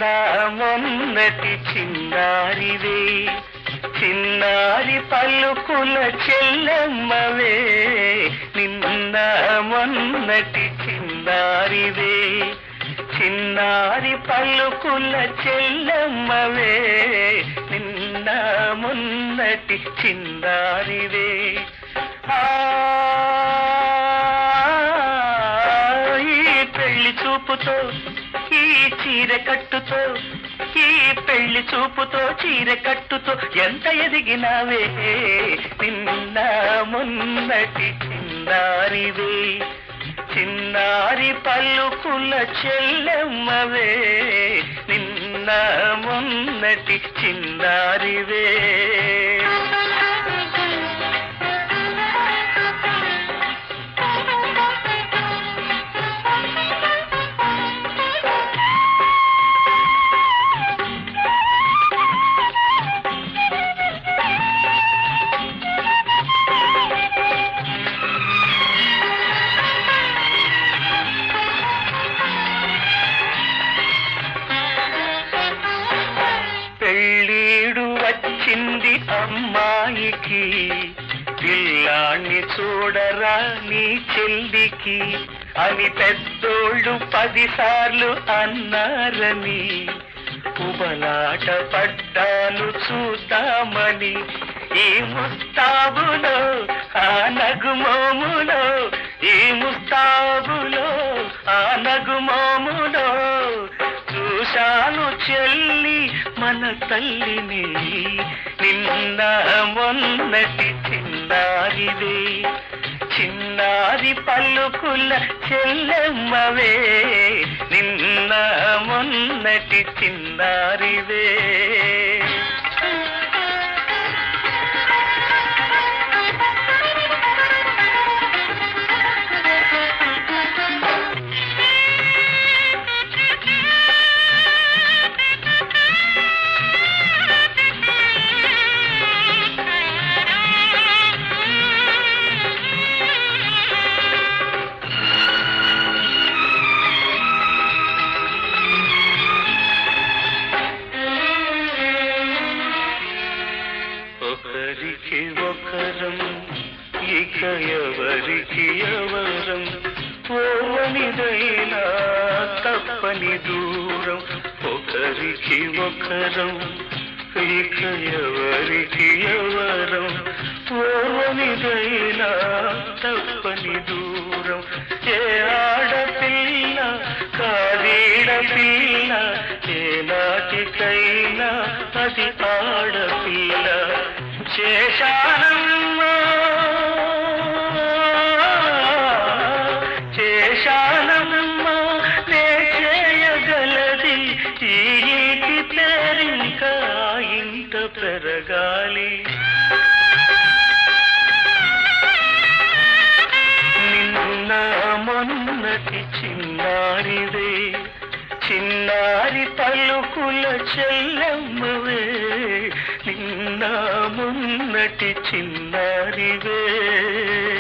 నిన్న మొన్నటి చిన్నారివే, చిన్నారి పలుకుల చెల్లెమ్మవే. నిన్న మొన్నటి చిన్నారివే, చిన్నారి పలుకుల చెల్లెమ్మవే. నిన్న మొన్నటి చిన్నారివే. ఈ పెళ్లి చూపుతో ఈ చీర కట్టుతో, ఈ పెళ్లి చూపుతో చీర కట్టుతో ఎంత ఎదిగినావే. నిన్న మొన్నటి చిన్నారివే, చిన్నారి పలుకుల చెల్లెమ్మవే. నిన్న మొన్నటి చిన్నారివే. పెళ్ళీడు వచ్చింది అమ్మాయికి, పిల్లాన్ని చూడరా నీ చెల్లికి అని పెద్దోళ్ళు 10 సార్లు అన్నారని, ఉబలాట పడ్డాను చూద్దామని. ఈ ముస్తాబులో ఆ నగుమోములో, ఈ ముస్తాబులో ఆ నగుమోములో చూశాను చెల్లి మన తల్లిని. నిన్న మొన్నటి చిన్నారివే, చిన్నారి పలుకుల చెల్లెమ్మవే. నిన్న మొన్నటి చిన్నారివే. ఒకరికి ఒకరం ఇక ఎవరికి ఎవరం, పోవనిదైనా తప్పని దూరం. ఒకరికి ఒకరం ఇక ఎవరికి ఎవరం, పోవనిదైనా తప్పని దూరం. ఏ ఆడపిల్ల కాదీడ పిల్ల, ఏ నాటికైనా అది ఆడపిల్ల. శేషానమ్మా శేషానమ్మా నే చేయగలది, ఈ ఇంటి పేరింకా ఇంట పెరగాలి. నిన్న మొన్నటి చిన్నారివే, చిన్నారి పలుకుల చెల్లెమ్మవే. నిన్న మొన్నటి చిన్నారివే.